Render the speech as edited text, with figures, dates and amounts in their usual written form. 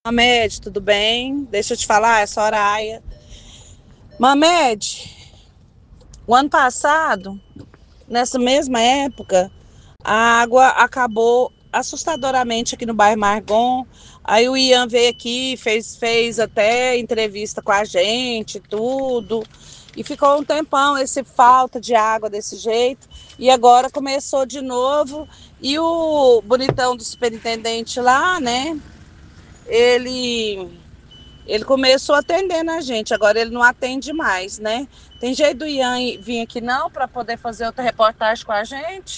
Mamed, tudo bem? Deixa eu te falar, é Soraya. Mamed, o ano passado, nessa mesma época, a água acabou assustadoramente aqui no bairro Margon. Aí o Ian veio aqui, fez até entrevista com a gente, tudo. E ficou um tempão esse falta de água desse jeito. E agora começou de novo. E o bonitão do superintendente lá, né? Ele começou atendendo a gente, agora ele não atende mais, né? Tem jeito do Ian vir aqui não para poder fazer outra reportagem com a gente?